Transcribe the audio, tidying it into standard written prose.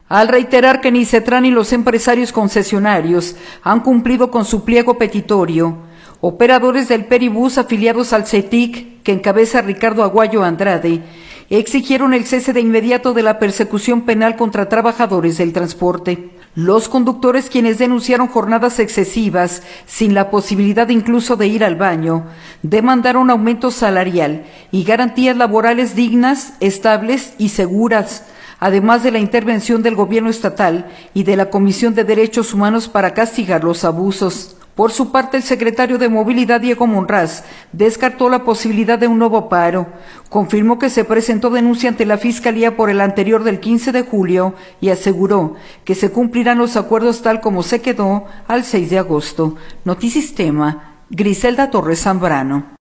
Al reiterar que ni CETRAN ni los empresarios concesionarios han cumplido con su pliego petitorio, operadores del Peribús afiliados al CETIC, que encabeza Ricardo Aguayo Andrade, exigieron el cese de inmediato de la persecución penal contra trabajadores del transporte. Los conductores, quienes denunciaron jornadas excesivas, sin la posibilidad incluso de ir al baño, demandaron aumento salarial y garantías laborales dignas, estables y seguras, además de la intervención del gobierno estatal y de la Comisión de Derechos Humanos para castigar los abusos. Por su parte, el secretario de Movilidad, Diego Monraz, descartó la posibilidad de un nuevo paro. Confirmó que se presentó denuncia ante la Fiscalía por el anterior del 15 de julio y aseguró que se cumplirán los acuerdos tal como se quedó al 6 de agosto. Notisistema, Griselda Torres Zambrano.